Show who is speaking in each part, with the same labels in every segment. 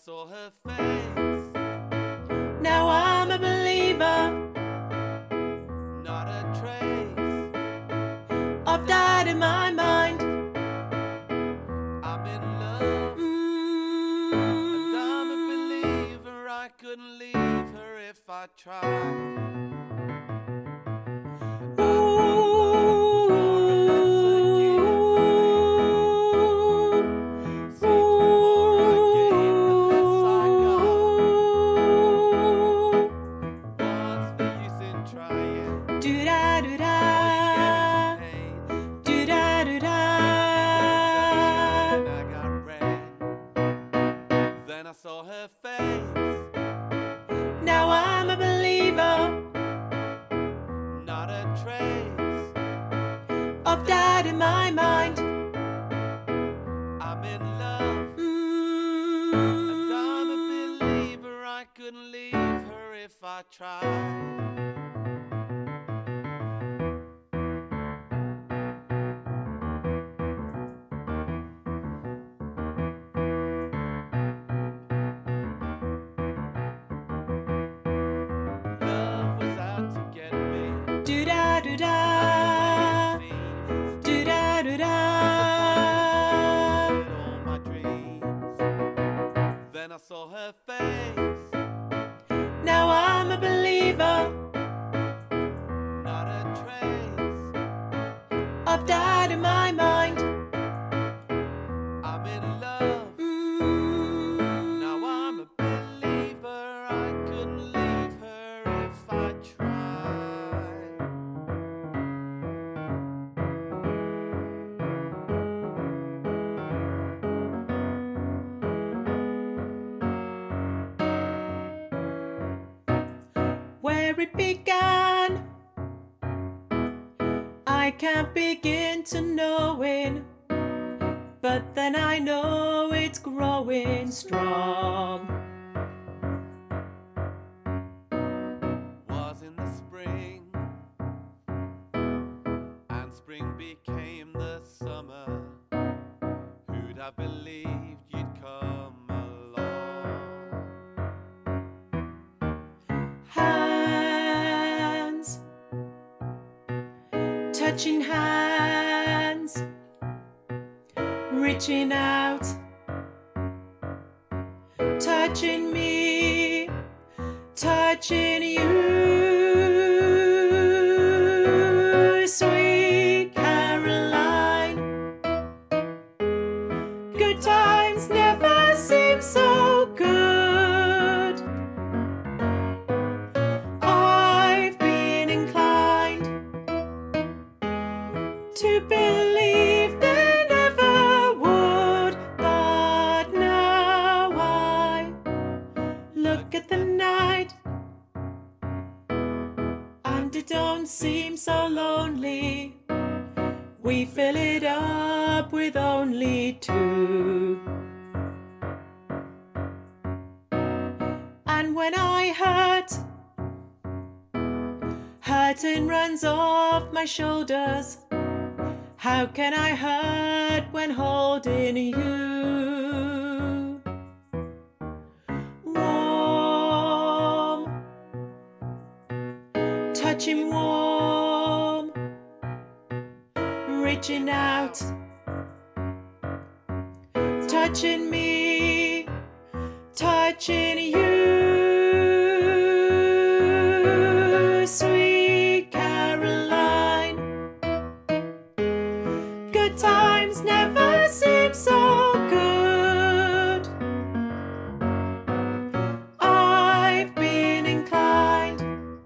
Speaker 1: saw her face.
Speaker 2: Now I'm a believer,
Speaker 1: Not a trace
Speaker 2: of doubt in my mind.
Speaker 1: I'm in love, and I'm a believer. I couldn't leave her if I tried. Then I saw her face.
Speaker 2: Now I'm a believer,
Speaker 1: Not a trace
Speaker 2: of doubt in my mind.
Speaker 1: I'm in love, and I'm a believer. I couldn't leave her if I tried. Love was out to get me.
Speaker 2: Do-da-do-da, do-da-do-da.
Speaker 1: All my dreams. Then I saw her face.
Speaker 2: Now I'm a believer,
Speaker 1: Not a trace
Speaker 2: of doubt in my mind.
Speaker 1: I'm in love. Now I'm a believer. I couldn't leave her if I tried.
Speaker 2: Where it began, I can't begin to know it, but then I know it's growing strong.
Speaker 1: Was in the spring, and spring became the summer. Who'd have believed you'd come along?
Speaker 2: Hands, touching hands, reaching out, touching me, touching you, sweet Caroline. Good times never seem so good. I've been inclined to believe they never would, but now I look at the night and it don't seem so lonely. We fill it up with only two. And when I hurt, hurting runs off my shoulders. How can I hurt when holding you? Warm, touching warm, reaching out, touching me, touching you, sweet Caroline. Good times never seem so good. I've been inclined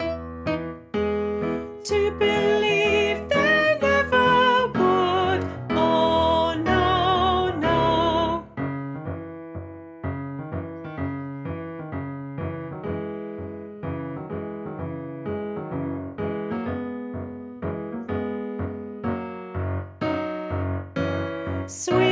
Speaker 2: to believe they never would. Oh no, no. Sweet